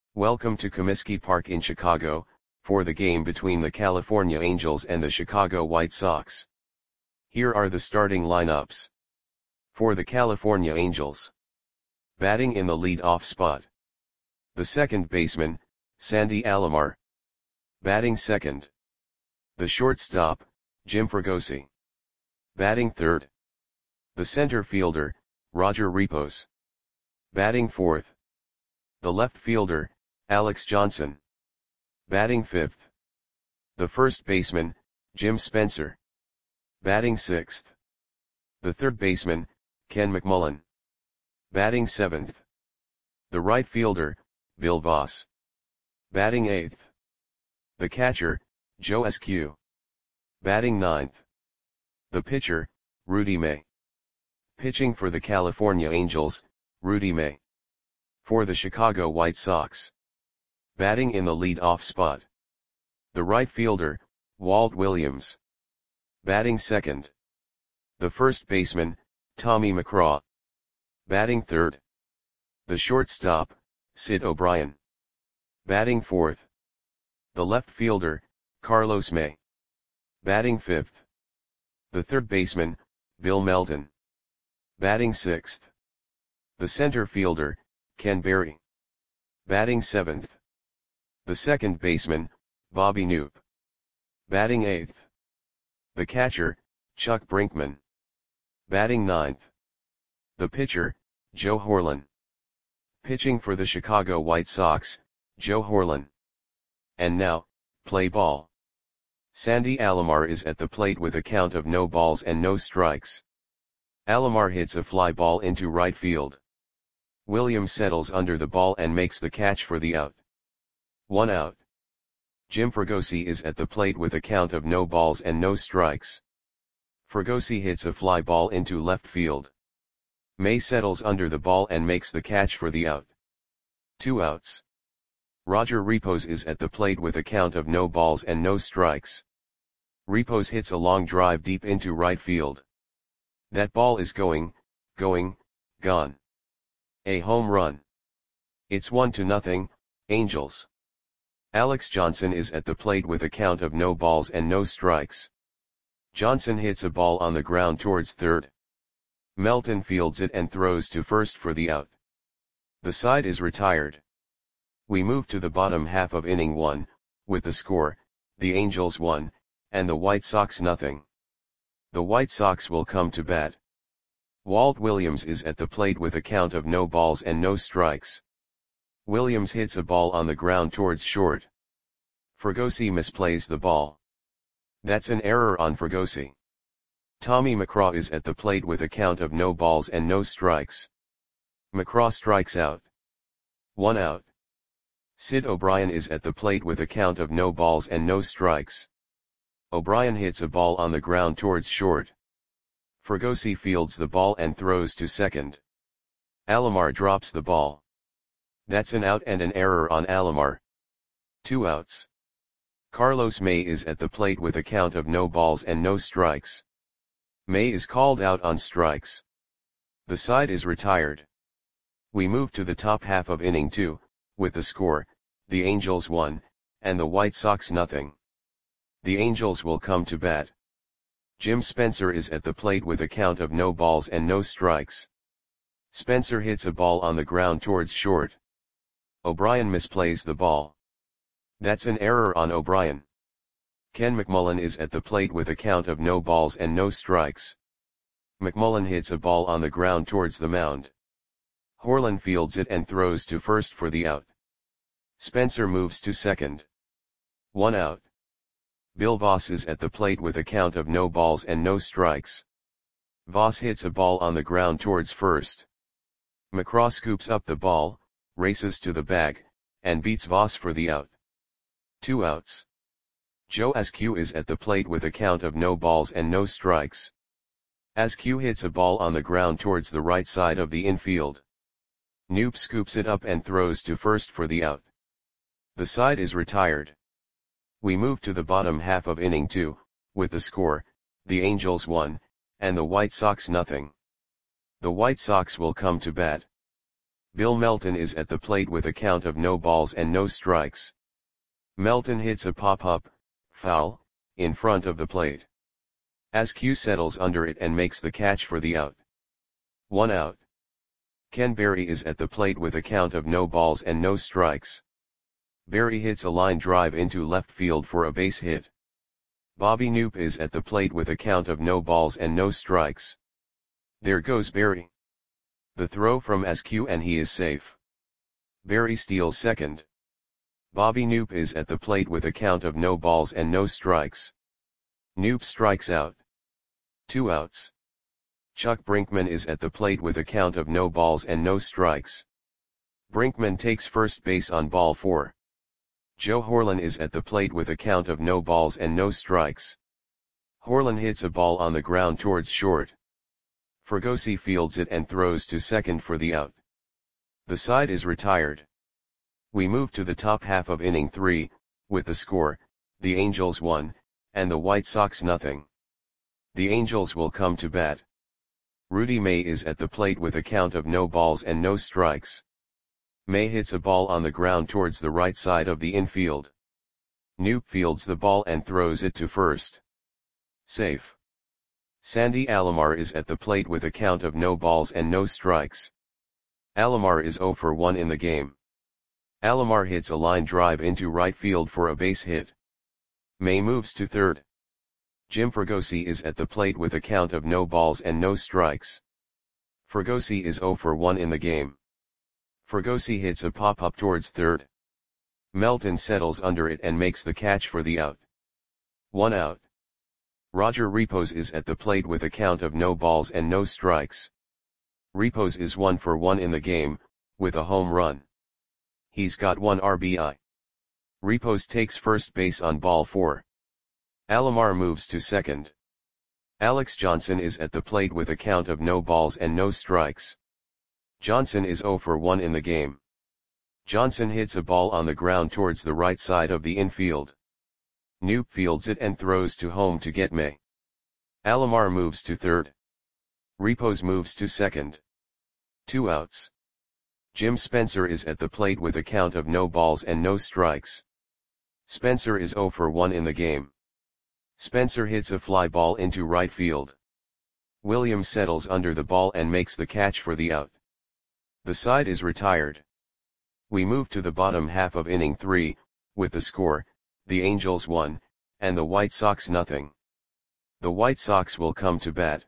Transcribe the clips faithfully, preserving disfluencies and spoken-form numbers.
Welcome to Comiskey Park in Chicago, for the game between the California Angels and the Chicago White Sox. Here are the starting lineups. For the California Angels. Batting in the lead-off spot. The second baseman, Sandy Alomar. Batting second. The shortstop, Jim Fregosi. Batting third. The center fielder, Roger Repos. Batting fourth. The left fielder, Alex Johnson. Batting fifth. The first baseman, Jim Spencer. Batting sixth. The third baseman, Ken McMullen. Batting seventh. The right fielder, Bill Voss. Batting eighth. The catcher, Joe Eskew. Batting ninth. The pitcher, Rudy May. Pitching for the California Angels, Rudy May. For the Chicago White Sox. Batting in the lead-off spot. The right fielder, Walt Williams. Batting second. The first baseman, Tommy McCraw. Batting third. The shortstop, Sid O'Brien. Batting fourth. The left fielder, Carlos May. Batting fifth. The third baseman, Bill Melton. Batting sixth. The center fielder, Ken Berry. Batting seventh. The second baseman, Bobby Knoop. Batting eighth. The catcher, Chuck Brinkman. Batting ninth. The pitcher, Joe Horlen. Pitching for the Chicago White Sox, Joe Horlen. And now, play ball. Sandy Alomar is at the plate with a count of no balls and no strikes. Alomar hits a fly ball into right field. Williams settles under the ball and makes the catch for the out. One out. Jim Fregosi is at the plate with a count of no balls and no strikes. Fregosi hits a fly ball into left field. May settles under the ball and makes the catch for the out. Two outs. Roger Repos is at the plate with a count of no balls and no strikes. Repos hits a long drive deep into right field. That ball is going, going, gone. A home run. It's one to nothing, Angels. Alex Johnson is at the plate with a count of no balls and no strikes. Johnson hits a ball on the ground towards third. Melton fields it and throws to first for the out. The side is retired. We move to the bottom half of inning one, with the score, the Angels one, and the White Sox nothing. The White Sox will come to bat. Walt Williams is at the plate with a count of no balls and no strikes. Williams hits a ball on the ground towards short. Fregosi misplays the ball. That's an error on Fregosi. Tommy McCraw is at the plate with a count of no balls and no strikes. McCraw strikes out. One out. Sid O'Brien is at the plate with a count of no balls and no strikes. O'Brien hits a ball on the ground towards short. Fregosi fields the ball and throws to second. Alomar drops the ball. That's an out and an error on Alomar. Two outs. Carlos May is at the plate with a count of no balls and no strikes. May is called out on strikes. The side is retired. We move to the top half of inning two, with the score, the Angels one, and the White Sox nothing. The Angels will come to bat. Jim Spencer is at the plate with a count of no balls and no strikes. Spencer hits a ball on the ground towards short. O'Brien misplays the ball. That's an error on O'Brien. Ken McMullen is at the plate with a count of no balls and no strikes. McMullen hits a ball on the ground towards the mound. Horlen fields it and throws to first for the out. Spencer moves to second. One out. Bill Voss is at the plate with a count of no balls and no strikes. Voss hits a ball on the ground towards first. McCraw scoops up the ball, races to the bag, and beats Voss for the out. Two outs. Joe Eskew is at the plate with a count of no balls and no strikes. Eskew hits a ball on the ground towards the right side of the infield. Knoop scoops it up and throws to first for the out. The side is retired. We move to the bottom half of inning two, with the score, the Angels one, and the White Sox nothing. The White Sox will come to bat. Bill Melton is at the plate with a count of no balls and no strikes. Melton hits a pop-up, foul, in front of the plate. Askew settles under it and makes the catch for the out. One out. Ken Berry is at the plate with a count of no balls and no strikes. Berry hits a line drive into left field for a base hit. Bobby Knoop is at the plate with a count of no balls and no strikes. There goes Berry. The throw from Askew and he is safe. Berry steals second. Bobby Knoop is at the plate with a count of no balls and no strikes. Knoop strikes out. Two outs. Chuck Brinkman is at the plate with a count of no balls and no strikes. Brinkman takes first base on ball four. Joe Horlen is at the plate with a count of no balls and no strikes. Horlen hits a ball on the ground towards short. Fregosi fields it and throws to second for the out. The side is retired. We move to the top half of inning three, with the score, the Angels one, and the White Sox nothing. The Angels will come to bat. Rudy May is at the plate with a count of no balls and no strikes. May hits a ball on the ground towards the right side of the infield. Knoop fields the ball and throws it to first. Safe. Sandy Alomar is at the plate with a count of no balls and no strikes. Alomar is zero for one in the game. Alomar hits a line drive into right field for a base hit. May moves to third. Jim Fregosi is at the plate with a count of no balls and no strikes. Fregosi is zero for one in the game. Fregosi hits a pop-up towards third. Melton settles under it and makes the catch for the out. One out. Roger Repos is at the plate with a count of no balls and no strikes. Repos is one for one in the game, with a home run. He's got one R B I. Repos takes first base on ball four. Alomar moves to second. Alex Johnson is at the plate with a count of no balls and no strikes. Johnson is zero for one in the game. Johnson hits a ball on the ground towards the right side of the infield. Knoop fields it and throws to home to get May. Alomar moves to third. Repos moves to second. Two outs. Jim Spencer is at the plate with a count of no balls and no strikes. Spencer is zero for one in the game. Spencer hits a fly ball into right field. Williams settles under the ball and makes the catch for the out. The side is retired. We move to the bottom half of inning three, with the score, the Angels one, and the White Sox nothing. The White Sox will come to bat.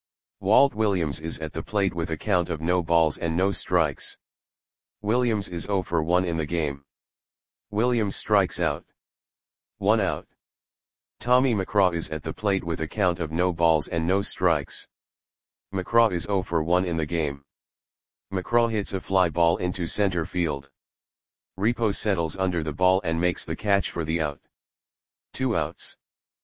Walt Williams is at the plate with a count of no balls and no strikes. Williams is zero for one in the game. Williams strikes out. One out. Tommy McCraw is at the plate with a count of no balls and no strikes. McCraw is zero for one in the game. McCraw hits a fly ball into center field. Repos settles under the ball and makes the catch for the out. Two outs.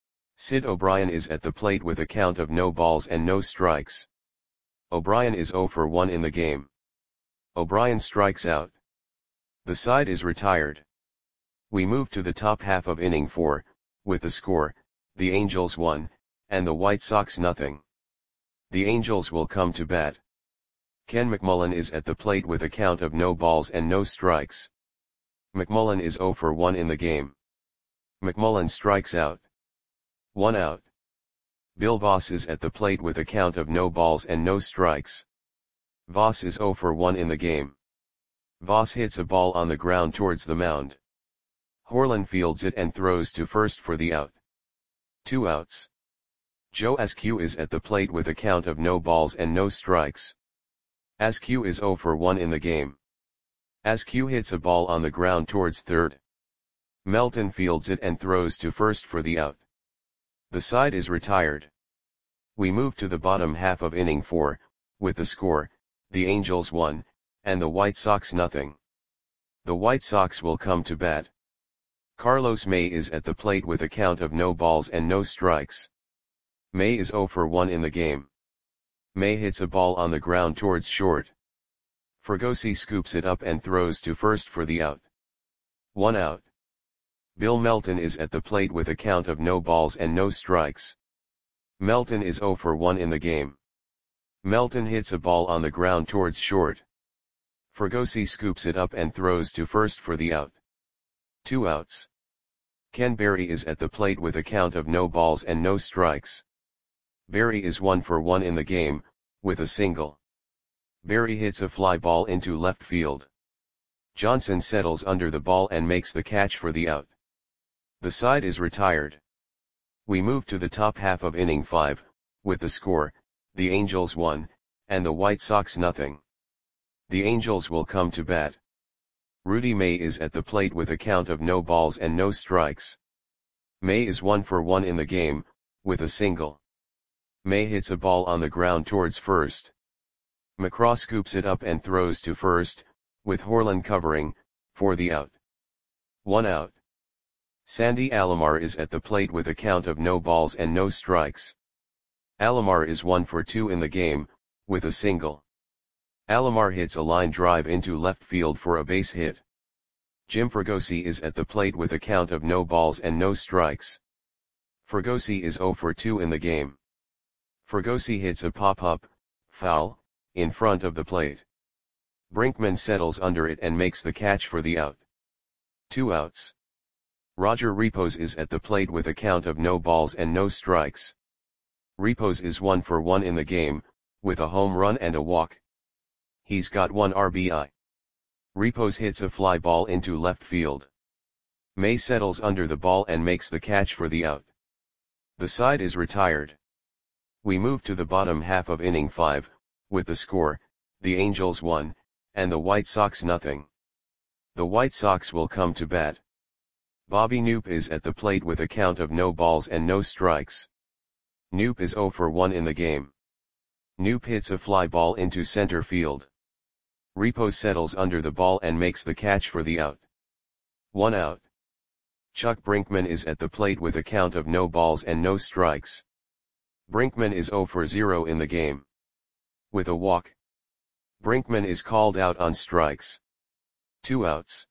Sid O'Brien is at the plate with a count of no balls and no strikes. O'Brien is zero for one in the game. O'Brien strikes out. The side is retired. We move to the top half of inning four, with the score, the Angels one, and the White Sox nothing. The Angels will come to bat. Ken McMullen is at the plate with a count of no balls and no strikes. McMullen is zero for one in the game. McMullen strikes out. One out. Bill Voss is at the plate with a count of no balls and no strikes. Voss is zero for one in the game. Voss hits a ball on the ground towards the mound. Horlen fields it and throws to first for the out. Two outs. Joe Askew is at the plate with a count of no balls and no strikes. Askew is zero for one in the game. Askew hits a ball on the ground towards third. Melton fields it and throws to first for the out. The side is retired. We move to the bottom half of inning four, with the score, the Angels one, and the White Sox nothing. The White Sox will come to bat. Carlos May is at the plate with a count of no balls and no strikes. May is zero for one in the game. May hits a ball on the ground towards short. Fregosi scoops it up and throws to first for the out. One out. Bill Melton is at the plate with a count of no balls and no strikes. Melton is zero for one in the game. Melton hits a ball on the ground towards short. Fregosi scoops it up and throws to first for the out. Two outs. Ken Berry is at the plate with a count of no balls and no strikes. Berry is one for one in the game, with a single. Berry hits a fly ball into left field. Johnson settles under the ball and makes the catch for the out. The side is retired. We move to the top half of inning five, with the score, the Angels one, and the White Sox nothing. The Angels will come to bat. Rudy May is at the plate with a count of no balls and no strikes. May is one for one in the game, with a single. May hits a ball on the ground towards first. McCraw scoops it up and throws to first, with Horlen covering, for the out. One out. Sandy Alomar is at the plate with a count of no balls and no strikes. Alomar is one for two in the game, with a single. Alomar hits a line drive into left field for a base hit. Jim Fregosi is at the plate with a count of no balls and no strikes. Fregosi is zero for two in the game. Fregosi hits a pop-up, foul, in front of the plate. Brinkman settles under it and makes the catch for the out. Two outs. Roger Repos is at the plate with a count of no balls and no strikes. Repos is one for one in the game, with a home run and a walk. He's got one R B I. Repos hits a fly ball into left field. May settles under the ball and makes the catch for the out. The side is retired. We move to the bottom half of inning five, with the score, the Angels one, and the White Sox nothing. The White Sox will come to bat. Bobby Knoop is at the plate with a count of no balls and no strikes. Knoop is zero for one in the game. Knoop hits a fly ball into center field. Repos settles under the ball and makes the catch for the out. One out. Chuck Brinkman is at the plate with a count of no balls and no strikes. Brinkman is zero for zero in the game. With a walk. Brinkman is called out on strikes. Two outs.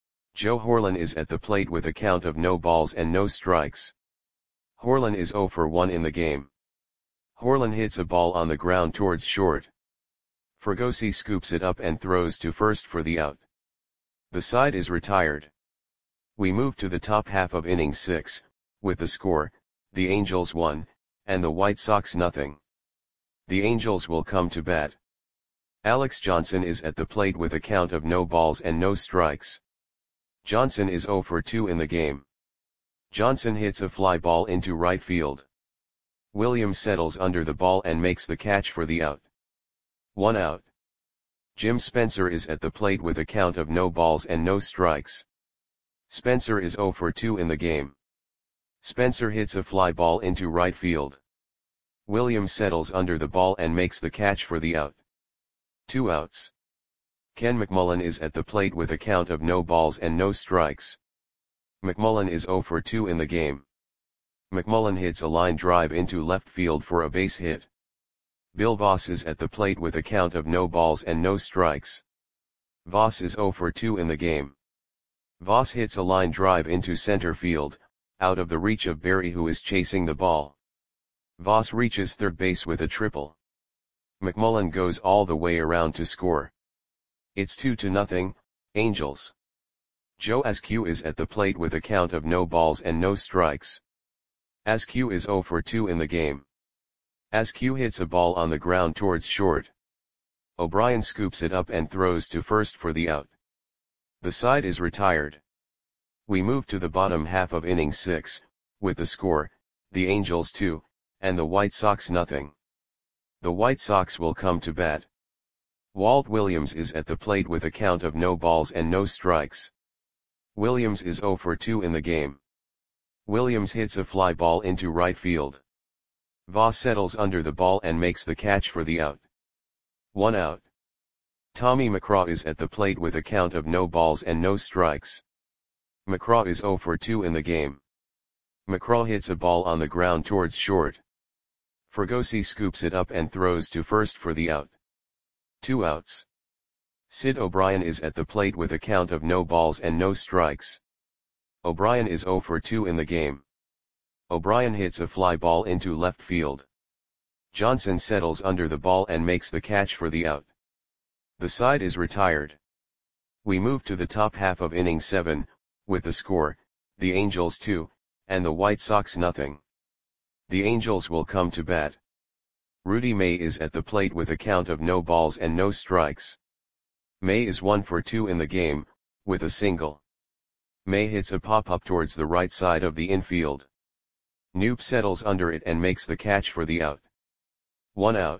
Joe Horlen is at the plate with a count of no balls and no strikes. Horlen is zero for one in the game. Horlen hits a ball on the ground towards short. Fregosi scoops it up and throws to first for the out. The side is retired. We move to the top half of inning six, with the score, the Angels one, and the White Sox nothing. The Angels will come to bat. Alex Johnson is at the plate with a count of no balls and no strikes. Johnson is zero for two in the game. Johnson hits a fly ball into right field. Williams settles under the ball and makes the catch for the out. One out. Jim Spencer is at the plate with a count of no balls and no strikes. Spencer is zero for two in the game. Spencer hits a fly ball into right field. Williams settles under the ball and makes the catch for the out. Two outs. Ken McMullen is at the plate with a count of no balls and no strikes. McMullen is zero for two in the game. McMullen hits a line drive into left field for a base hit. Bill Voss is at the plate with a count of no balls and no strikes. Voss is zero for two in the game. Voss hits a line drive into center field, out of the reach of Berry, who is chasing the ball. Voss reaches third base with a triple. McMullen goes all the way around to score. It's two to nothing, Angels. Joe Askew is at the plate with a count of no balls and no strikes. Askew is zero for two in the game. Askew hits a ball on the ground towards short. O'Brien scoops it up and throws to first for the out. The side is retired. We move to the bottom half of inning six, with the score, the Angels two, and the White Sox nothing. The White Sox will come to bat. Walt Williams is at the plate with a count of no balls and no strikes. Williams is zero for two in the game. Williams hits a fly ball into right field. Voss settles under the ball and makes the catch for the out. One out. Tommy McCraw is at the plate with a count of no balls and no strikes. McCraw is zero for two in the game. McCraw hits a ball on the ground towards short. Fregosi scoops it up and throws to first for the out. Two outs. Sid O'Brien is at the plate with a count of no balls and no strikes. O'Brien is zero for two in the game. O'Brien hits a fly ball into left field. Johnson settles under the ball and makes the catch for the out. The side is retired. We move to the top half of inning seven, with the score, the Angels two, and the White Sox nothing. The Angels will come to bat. Rudy May is at the plate with a count of no balls and no strikes. May is one for two in the game, with a single. May hits a pop-up towards the right side of the infield. Knoop settles under it and makes the catch for the out. One out.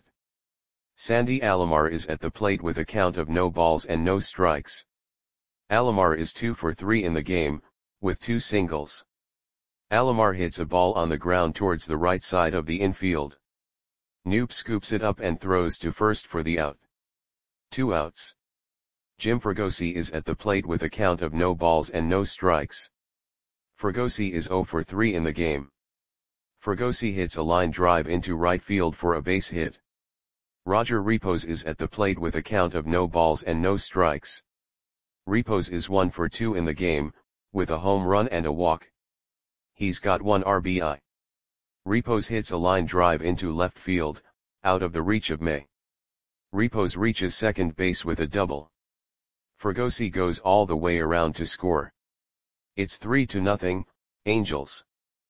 Sandy Alomar is at the plate with a count of no balls and no strikes. Alomar is two for three in the game, with two singles. Alomar hits a ball on the ground towards the right side of the infield. Knoop scoops it up and throws to first for the out. Two outs. Jim Fregosi is at the plate with a count of no balls and no strikes. Fregosi is zero for three in the game. Fregosi hits a line drive into right field for a base hit. Roger Repos is at the plate with a count of no balls and no strikes. Repos is one for two in the game, with a home run and a walk. He's got one R B I. Repos hits a line drive into left field, out of the reach of May. Repos reaches second base with a double. Fregosi goes all the way around to score. It's three to nothing, Angels.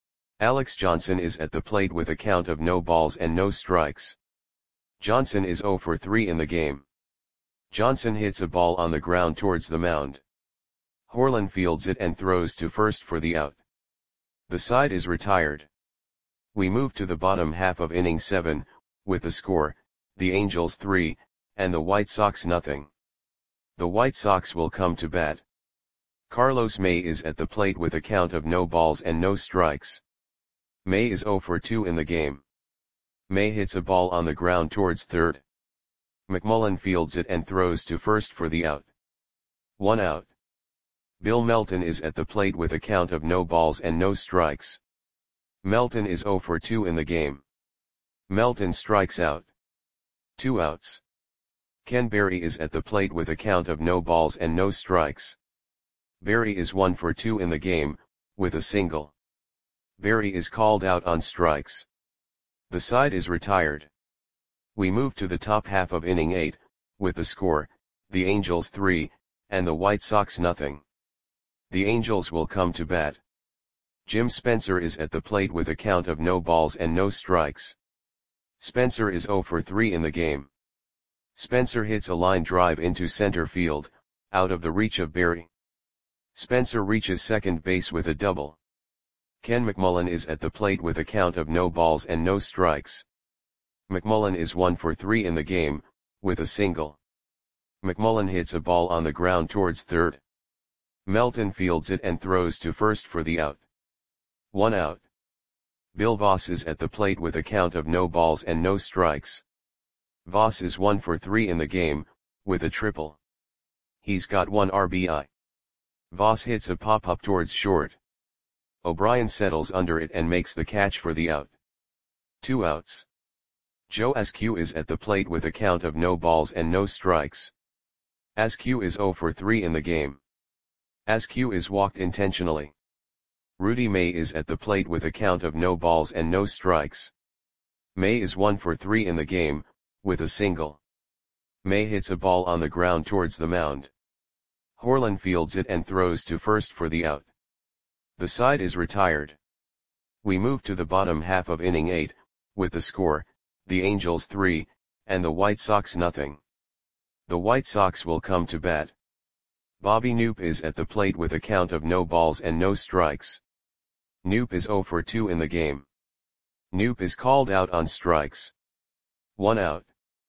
Alex Johnson is at the plate with a count of no balls and no strikes. Johnson is zero for three in the game. Johnson hits a ball on the ground towards the mound. Horlen fields it and throws to first for the out. The side is retired. We move to the bottom half of inning seven, with the score, the Angels three, and the White Sox nothing. The White Sox will come to bat. Carlos May is at the plate with a count of no balls and no strikes. May is zero for two in the game. May hits a ball on the ground towards third. McMullen fields it and throws to first for the out. One out. Bill Melton is at the plate with a count of no balls and no strikes. Melton is zero for two in the game. Melton strikes out. Two outs. Ken Berry is at the plate with a count of no balls and no strikes. Berry is one for two in the game, with a single. Berry is called out on strikes. The side is retired. We move to the top half of inning eight, with the score, the Angels three, and the White Sox nothing. The Angels will come to bat. Jim Spencer is at the plate with a count of no balls and no strikes. Spencer is zero for three in the game. Spencer hits a line drive into center field, out of the reach of Berry. Spencer reaches second base with a double. Ken McMullen is at the plate with a count of no balls and no strikes. McMullen is one for three in the game, with a single. McMullen hits a ball on the ground towards third. Melton fields it and throws to first for the out. One out. Bill Voss is at the plate with a count of no balls and no strikes. Voss is one for three in the game, with a triple. He's got one R B I. Voss hits a pop-up towards short. O'Brien settles under it and makes the catch for the out. Two outs. Joe Askew is at the plate with a count of no balls and no strikes. Askew is zero for three in the game. Askew is walked intentionally. Rudy May is at the plate with a count of no balls and no strikes. May is one for three in the game, with a single. May hits a ball on the ground towards the mound. Horlen fields it and throws to first for the out. The side is retired. We move to the bottom half of inning eight, with the score, the Angels three, and the White Sox nothing. The White Sox will come to bat. Bobby Knoop is at the plate with a count of no balls and no strikes. Knoop is zero for two in the game. Knoop is called out on strikes. One out.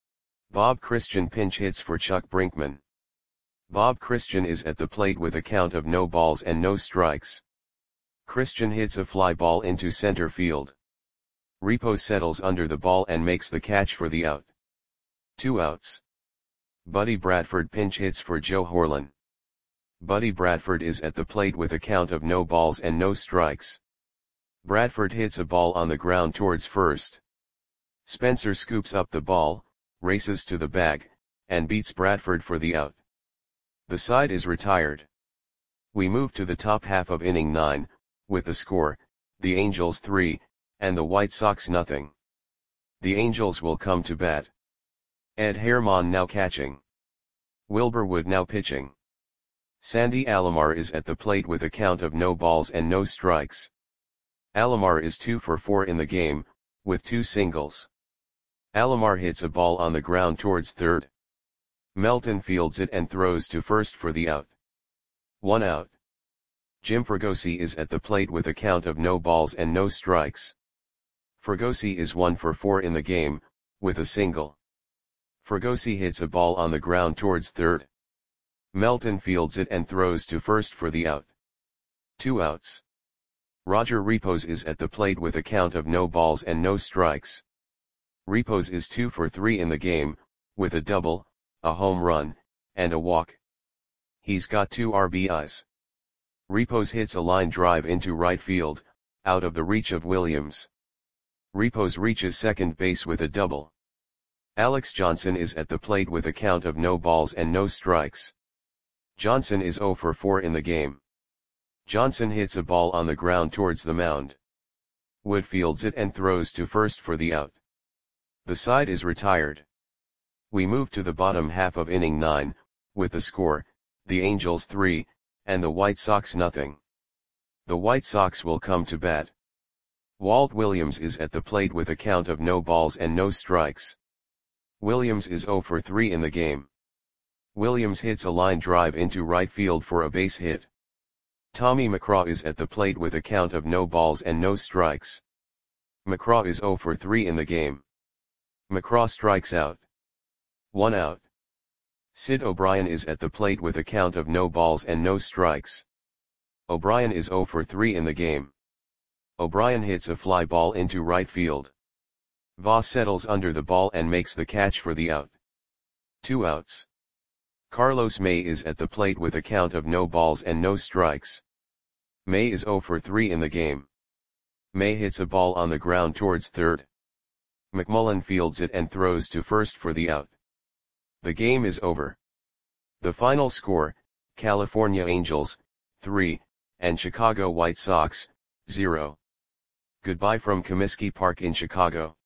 Bob Christian pinch hits for Chuck Brinkman. Bob Christian is at the plate with a count of no balls and no strikes. Christian hits a fly ball into center field. Repos settles under the ball and makes the catch for the out. Two outs. Buddy Bradford pinch hits for Joe Horlen. Buddy Bradford is at the plate with a count of no balls and no strikes. Bradford hits a ball on the ground towards first. Spencer scoops up the ball, races to the bag, and beats Bradford for the out. The side is retired. We move to the top half of inning nine, with the score, the Angels three, and the White Sox nothing. The Angels will come to bat. Ed Herman now catching. Wilbur Wood now pitching. Sandy Alomar is at the plate with a count of no balls and no strikes. Alomar is two for four in the game, with two singles. Alomar hits a ball on the ground towards third. Melton fields it and throws to first for the out. One out. Jim Fregosi is at the plate with a count of no balls and no strikes. Fregosi is one for four in the game, with a single. Fregosi hits a ball on the ground towards third. Melton fields it and throws to first for the out. Two outs. Roger Repos is at the plate with a count of no balls and no strikes. Repos is two for three in the game, with a double, a home run, and a walk. He's got two R B Is. Repos hits a line drive into right field, out of the reach of Williams. Repos reaches second base with a double. Alex Johnson is at the plate with a count of no balls and no strikes. Johnson is zero for four in the game. Johnson hits a ball on the ground towards the mound. Wood fields it and throws to first for the out. The side is retired. We move to the bottom half of inning nine, with the score, the Angels three, and the White Sox nothing. The White Sox will come to bat. Walt Williams is at the plate with a count of no balls and no strikes. Williams is zero for three in the game. Williams hits a line drive into right field for a base hit. Tommy McCraw is at the plate with a count of no balls and no strikes. McCraw is zero for three in the game. McCraw strikes out. One out. Sid O'Brien is at the plate with a count of no balls and no strikes. O'Brien is zero for three in the game. O'Brien hits a fly ball into right field. Voss settles under the ball and makes the catch for the out. Two outs. Carlos May is at the plate with a count of no balls and no strikes. May is zero for three in the game. May hits a ball on the ground towards third. McMullen fields it and throws to first for the out. The game is over. The final score, California Angels, three, and Chicago White Sox, zero. Goodbye from Comiskey Park in Chicago.